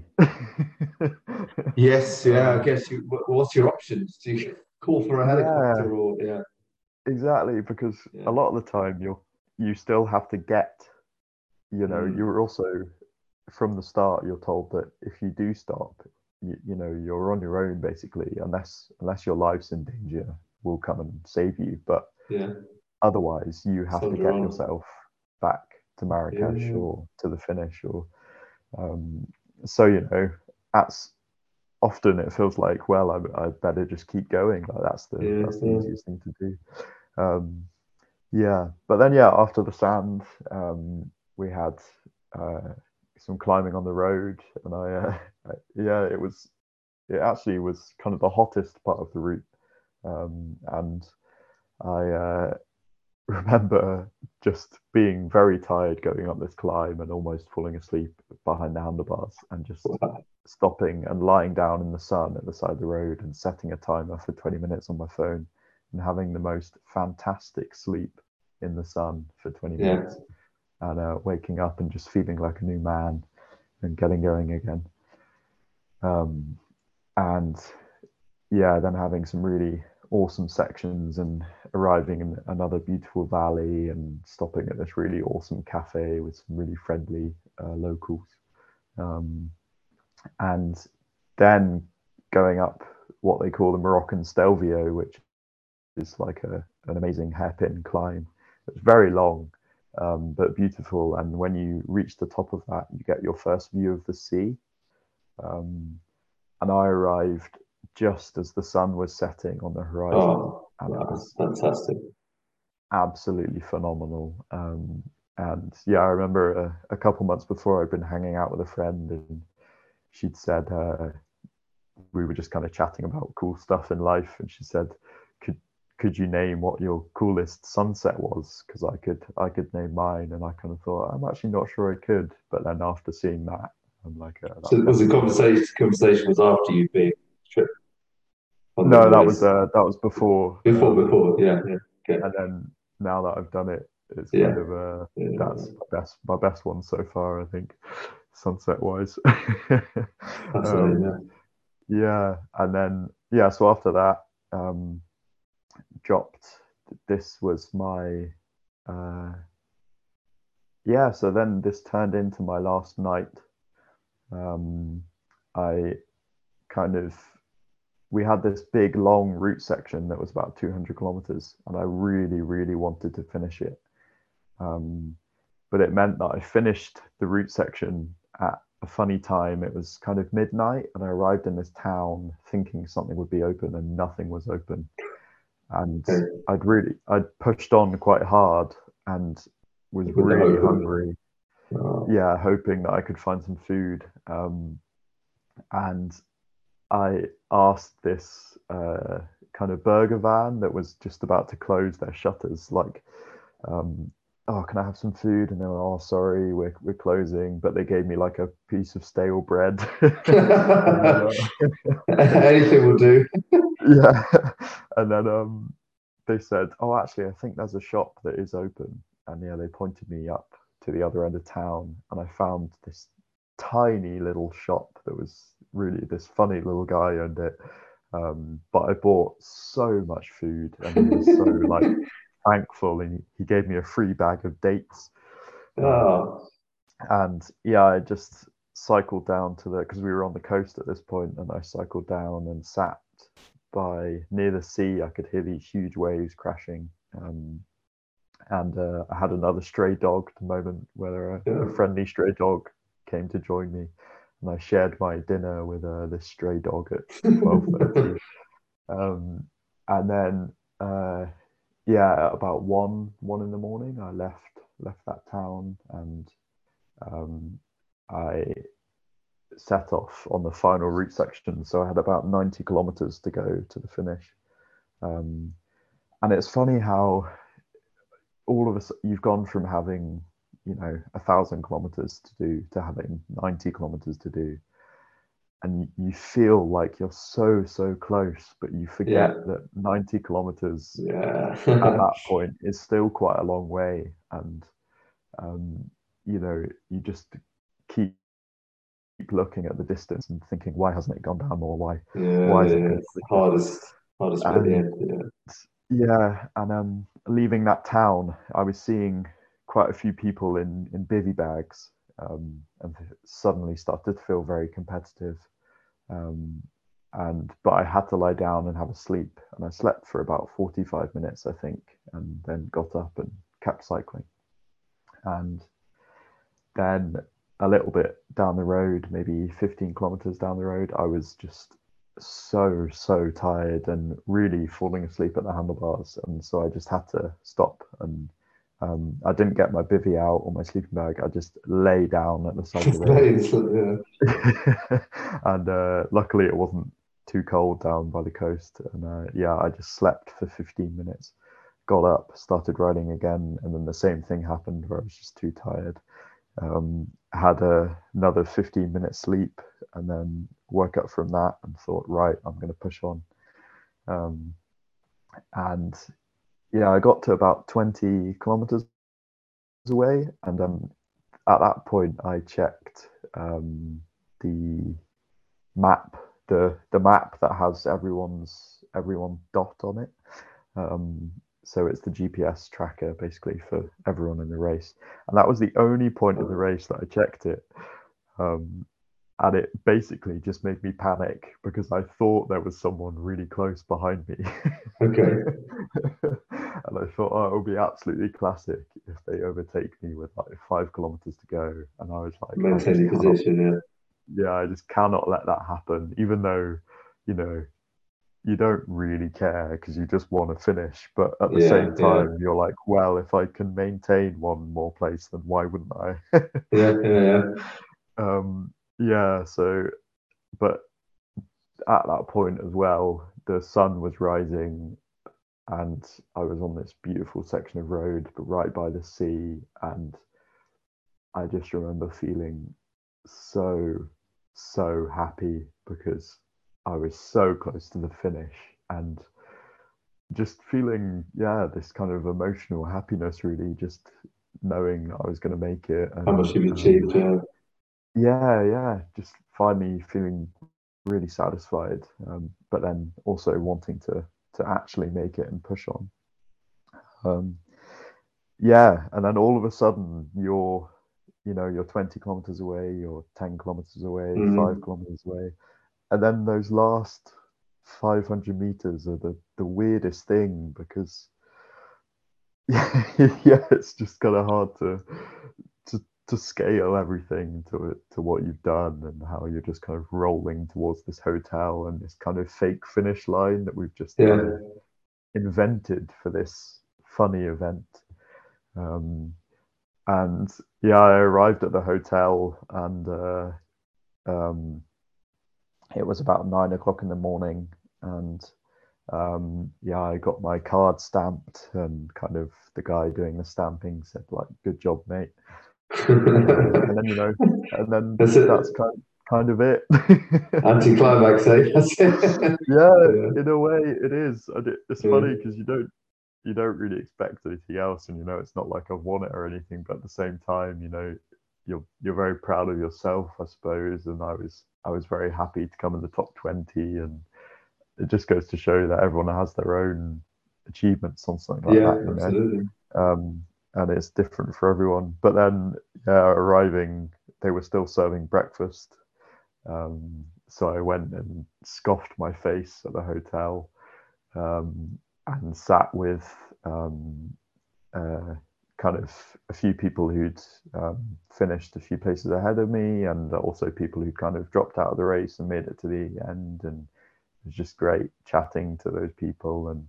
Yes, yeah. I um, guess you. wh- What's your options? Do you call for a yeah, helicopter or yeah, exactly. Because yeah. a lot of the time you're you still have to get. You know, Mm, you're also from the start you're told that if you do stop, you, you know you're on your own basically, unless unless your life's in danger, we'll come and save you. But yeah. otherwise, you have to Soldier get on. yourself back to Marrakesh Yeah, or to the finish, or um, so you know that's often it feels like, well, I, I better just keep going. Like that's the yeah, that's the yeah. easiest thing to do. Um, Yeah, but then yeah, after the sand, um, we had uh, some climbing on the road, and I, uh, yeah, it was it actually was kind of the hottest part of the route, um, and I uh, remember just being very tired going up this climb and almost falling asleep behind the handlebars, and just stopping and lying down in the sun at the side of the road and setting a timer for twenty minutes on my phone and having the most fantastic sleep in the sun for twenty Yeah. minutes and uh, waking up and just feeling like a new man and getting going again. Um, and yeah, then having some really awesome sections and arriving in another beautiful valley and stopping at this really awesome cafe with some really friendly uh, locals. Um, and then going up what they call the Moroccan Stelvio, which is like a, an amazing hairpin climb. It's very long, um, but beautiful. And when you reach the top of that, you get your first view of the sea. Um, and I arrived just as the sun was setting on the horizon, Oh, and it wow, was fantastic. absolutely phenomenal. Um, and yeah, I remember a, a couple months before I'd been hanging out with a friend, and she'd said uh, we were just kind of chatting about cool stuff in life, and she said, "Could could you name what your coolest sunset was? Because I could I could name mine." And I kind of thought, I'm actually not sure I could, but then after seeing that, I'm like, uh, So that's was the definitely. conversation conversation was after you'd been trip on the No, that was Everest? uh, that was before. Before, Um, before, yeah, yeah. Okay. and then now that I've done it, it's kind Yeah. of uh, Yeah. that's my best my best one so far, I think, sunset wise. Fascinating, um, yeah. yeah, and then yeah, so after that, um, dropped. This was my uh, yeah. So then this turned into my last night. Um, I kind of we had this big long route section that was about two hundred kilometers, and I really really wanted to finish it. Um, but it meant that I finished the route section at a funny time. It was kind of midnight, and I arrived in this town thinking something would be open, and nothing was open. And Okay. I'd really I'd pushed on quite hard and was With the really hope of, hungry. oh, Yeah, hoping that I could find some food. Um, and I asked this uh, kind of burger van that was just about to close their shutters, like, um, "Oh, can I have some food?" And they were, "Oh, sorry, we're we're closing." But they gave me like a piece of stale bread. And then, uh, anything will do. yeah, and then um, they said, "Oh, actually, I think there's a shop that is open." And yeah, they pointed me up to the other end of town, and I found this tiny little shop that was really this funny little guy owned it. Um, but I bought so much food, and he was so like thankful, and he, he gave me a free bag of dates. Um, Oh, and yeah, I just cycled down to the because we were on the coast at this point, and I cycled down and sat by near the sea. I could hear these huge waves crashing. Um, and uh, I had another stray dog the moment where a, a yeah. friendly stray dog came to join me, and I shared my dinner with uh, this stray dog at twelve thirty. Um, and then uh, yeah, at about one one in the morning, I left left that town, and um, I set off on the final route section. So I had about ninety kilometers to go to the finish. Um, and it's funny how all of us you've gone from having you know a thousand kilometers to do to having ninety kilometers to do, and you, you feel like you're so so close, but you Yeah. forget that ninety kilometers Yeah. at that point is still quite a long way. And um, you know you just keep looking at the distance and thinking, why hasn't it gone down more? why Yeah, why is it yeah. going It's the quicker? hardest, hardest bit at the And end. Yeah. yeah, and um, leaving that town, I was seeing quite a few people in in bivy bags, um, and suddenly started to feel very competitive. Um, and but I had to lie down and have a sleep, and I slept for about forty-five minutes, I think, and then got up and kept cycling. And then a little bit down the road, maybe fifteen kilometers down the road, I was just so so tired and really falling asleep at the handlebars, and so I just had to stop. And um, I didn't get my bivy out or my sleeping bag. I just lay down at the side of the Just road, late, so, yeah. and uh, luckily it wasn't too cold down by the coast. And uh, yeah, I just slept for fifteen minutes, got up, started riding again, and then the same thing happened where I was just too tired. Um, had a, another fifteen minute sleep, and then woke up from that and thought, right, I'm going to push on. Um, and yeah, I got to about twenty kilometers away, and um, at that point, I checked um, the map, the the map that has everyone's everyone dot on it. Um, so it's the G P S tracker basically for everyone in the race, and that was the only point of the race that I checked it. Um, and it basically just made me panic because I thought there was someone really close behind me. Okay. And I thought, oh, it'll be absolutely classic if they overtake me with like five kilometers to go. And I was like, I Maintain just your cannot, position, yeah. yeah, I just cannot let that happen, even though, you know, you don't really care because you just want to finish. But at the Yeah, same yeah. time, you're like, well, if I can maintain one more place, then why wouldn't I? Yeah, yeah, yeah. um, yeah, so, but at that point as well, the sun was rising and I was on this beautiful section of road, but right by the sea. And I just remember feeling so, so happy because I was so close to the finish and just feeling, yeah, this kind of emotional happiness, really, just knowing that I was going to make it. How And much you've um, achieved, yeah. yeah, yeah, just finally feeling really satisfied, um, but then also wanting to to actually make it and push on. Um, yeah, and then all of a sudden you're, you know, you're twenty kilometers away, you're ten kilometers away, five Mm. kilometers away, and then those last five hundred meters are the the weirdest thing because yeah, yeah, it's just kind of hard to to to scale everything to to what you've done and how you're just kind of rolling towards this hotel and this kind of fake finish line that we've just kind of Yeah. invented for this funny event. Um, and yeah, I arrived at the hotel and uh, um, it was about nine o'clock in the morning, and um, yeah, I got my card stamped, and kind of the guy doing the stamping said like, "Good job, mate." Um, and then you know, and then That's it. that's kind kind of it. Anti-climax, eh? That's it. Yeah, Yeah, in a way, it is. And it, it's yeah. funny because you don't you don't really expect anything else, and you know, it's not like I've won it or anything. But at the same time, you know, you're you're very proud of yourself, I suppose. And I was I was very happy to come in the top twenty, and it just goes to show that everyone has their own achievements on something like Yeah, that, you know. absolutely. Um, and it's different for everyone. But then, yeah, arriving, they were still serving breakfast. Um, so I went and scoffed my face at the hotel, um, and sat with um, uh, kind of a few people who'd um, finished a few places ahead of me, and also people who kind of dropped out of the race and made it to the end. And it was just great chatting to those people and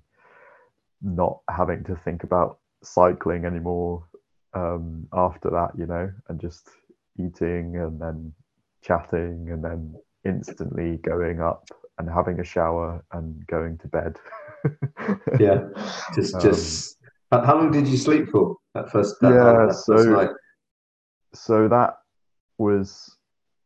not having to think about cycling anymore um, after that, you know, and just eating and then chatting and then instantly going up and having a shower and going to bed. Yeah. Just, um, just. How how long did you sleep for that first that night? yeah, That first so night. so that was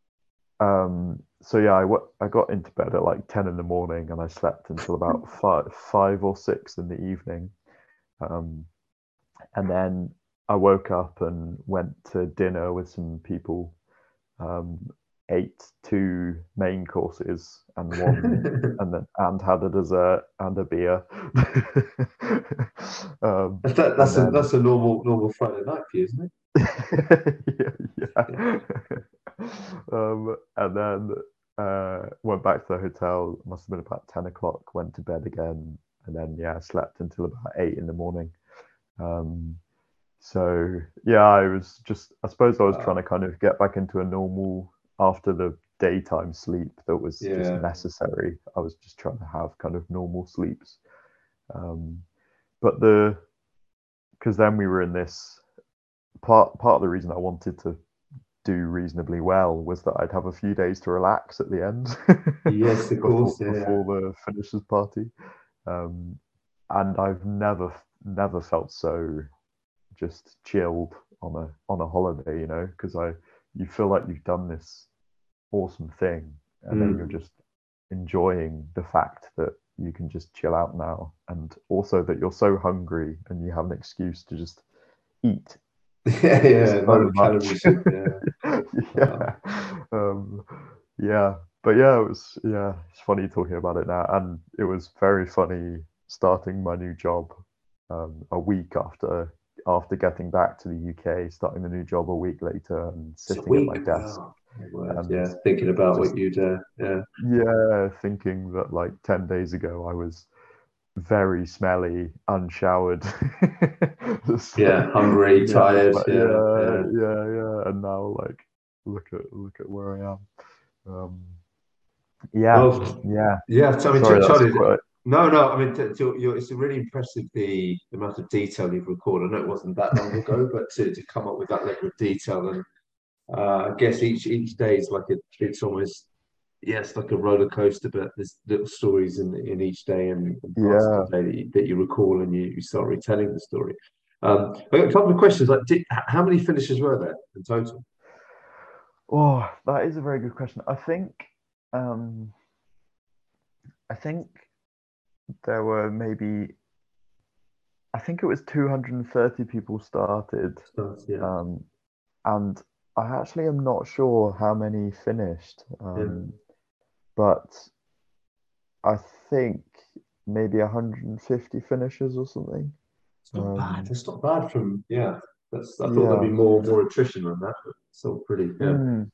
um, so yeah, I, w- I got into bed at like ten in the morning and I slept until about five, five or six in the evening. Um, and then I woke up and went to dinner with some people, um, ate two main courses and one, and then and had a dessert and a beer, um, That's that, and that's a then that's a normal normal Friday night for you, isn't it? yeah, Yeah. yeah. um, and then uh, went back to the hotel. Must have been about ten o'clock. Went to bed again, and then yeah, slept until about eight in the morning. Um, so yeah, I was just, I suppose I was trying to Wow. kind of get back into a normal after the daytime sleep that was just Yeah. necessary. I was just trying to have kind of normal sleeps. Um, but the because then we were in this part part of the reason I wanted to do reasonably well was that I'd have a few days to relax at the end Yes, of before course. Yeah. before the finishers party. Um, and I've never never felt so just chilled on a on a holiday, you know, because I you feel like you've done this awesome thing, and then you're Mm. just enjoying the fact that you can just chill out now, and also that you're so hungry and you have an excuse to just eat Yeah, yeah. Amount so of much. calories. You- Yeah. Wow. Yeah. Um, yeah. But yeah, it was yeah, it's funny talking about it now. And it was very funny starting my new job um, a week after after getting back to the U K, starting the new job a week later and It's a sitting at week. my desk Wow. My word. and Yeah. Thinking about just what you'd. Uh, yeah. yeah, thinking that like ten days ago I was very smelly, unshowered. So, Yeah. Hungry, yeah, tired. but Yeah. yeah, Yeah. yeah, yeah. And now like look at look at where I am. Um, yeah, Well, yeah. yeah. So, I mean, Sorry, Ch- that's Charlie. quite. No, no. I mean, t- to, you're, it's really impressive the, the amount of detail you've recorded. I know it wasn't that long ago, but to, to come up with that level of detail, and uh, I guess each each day is like a, it's almost yes, like a roller coaster. But there's little stories in in each day and, and parts of Yeah. the day that you, that you recall, and you, you start retelling the story. Um, I got a couple of questions. Like, did, h- how many finishes were there in total? Oh, that is a very good question. I think, um, I think there were maybe, I think it was two hundred thirty people started, Starts, yeah, um, and I actually am not sure how many finished, yeah. um, but I think maybe one hundred fifty finishers or something. It's not bad. Um, It's not bad from yeah. That's I thought there'd be yeah. more more attrition than that, but still pretty yeah. Mm,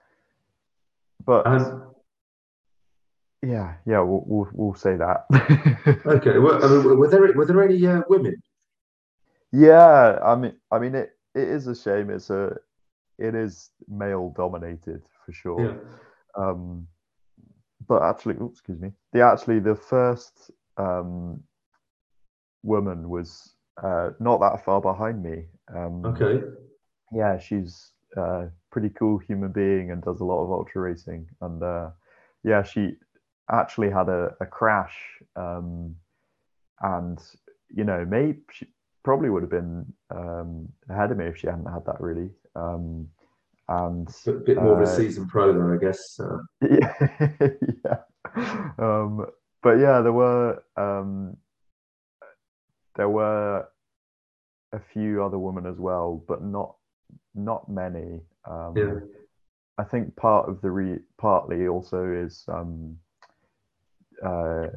but And yeah, yeah, we'll we'll, we'll say that. okay, well, I mean, were were there were there any uh, women? Yeah, I mean, I mean, it it is a shame. It's a it is male dominated for sure. Yeah, Um, but actually, oops, excuse me. The actually the first um woman was uh not that far behind me. Um, okay. yeah, she's a pretty cool human being and does a lot of ultra racing. And uh, yeah, she actually had a, a crash. Um, and, you know, maybe she probably would have been um, ahead of me if she hadn't had that, really. Um, and A bit more of a uh, seasoned pro then, I guess. Uh, yeah, yeah. Um, but yeah, there were um, there were a few other women as well, but not not many. yeah, Um, I think part of the re partly also is um, uh,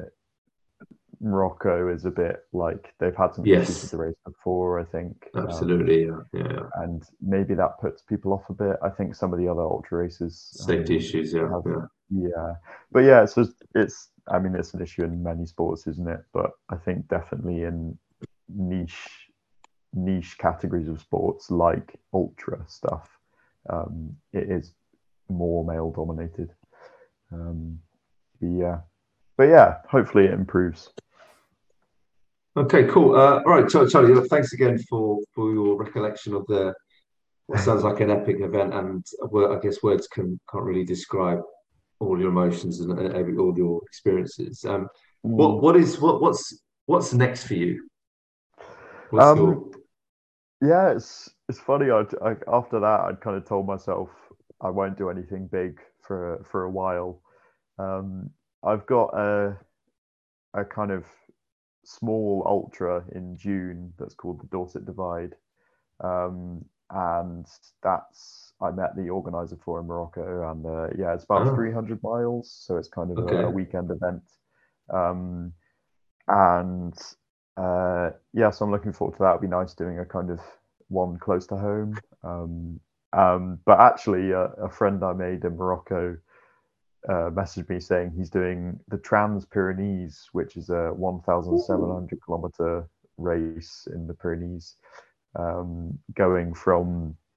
Morocco is a bit like they've had some issues with yes, the race before, I think, um, absolutely. Yeah, yeah, yeah. and maybe that puts people off a bit. I think some of the other ultra races Safety um, issues. Yeah, have, yeah. yeah, but yeah, it's just it's. I mean, it's an issue in many sports, isn't it? But I think definitely in niche niche categories of sports like ultra stuff, um, it is more male dominated. Um, yeah, but yeah, hopefully it improves. Okay, cool. Uh, all right, Char- Charlie. Look, thanks again for for your recollection of the what sounds like an epic event, and well, I guess words can can't really describe all your emotions and uh, every all your experiences. Um, what Mm. what is what what's what's next for you? What's Um, your yeah, it's it's funny. I'd, I after that, I'd kind of told myself I won't do anything big for for a while. Um, I've got a a kind of small ultra in June that's called the Dorset Divide, um, and that's I met the organizer for in Morocco, and uh, yeah, it's about oh, three hundred miles, so it's kind of a, a okay. weekend event. Um, and uh, yeah, so I'm looking forward to that. It'd be nice doing a kind of one close to home. Um, um, but actually, uh, a friend I made in Morocco uh, messaged me saying he's doing the Trans Pyrenees, which is a Ooh. one thousand seven hundred kilometer race in the Pyrenees, um, going from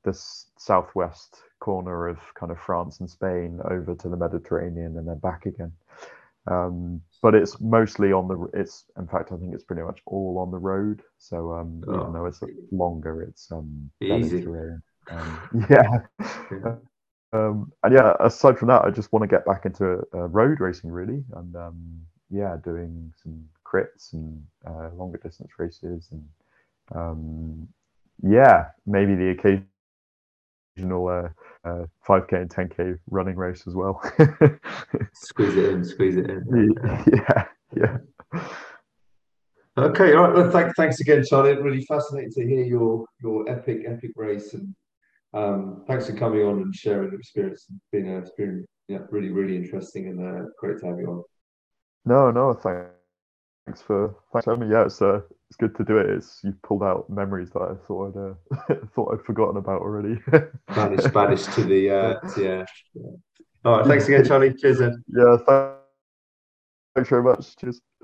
this southwest corner of kind of France and Spain over to the Mediterranean and then back again. Um, but it's mostly on the, it's, in fact, I think it's pretty much all on the road. So um, Oh, even though it's longer, it's um, easy. terrain. Um, yeah. Yeah. Um, and yeah, aside from that, I just want to get back into uh, road racing really. And um, yeah, doing some crits and uh, longer distance races. And um, yeah, maybe the occasional uh, uh, five K and ten K running race as well. Squeeze it in, squeeze it in. Yeah, yeah, yeah. Okay, all right. Well, thank, thanks again, Charlie. Really fascinating to hear your your epic, epic race, and um, thanks for coming on and sharing your experience. It's been, uh, it's been yeah, really, really interesting and uh, great to have you on. No, no, thanks. Thanks for thanks for having me. Yeah, it's uh, it's good to do it. It's you've pulled out memories that I thought I'd uh, thought I'd forgotten about already. Banished, banished to the uh, to, yeah. yeah. All right. Thanks again, Charlie. Cheers, then. Yeah, thanks very much. Cheers.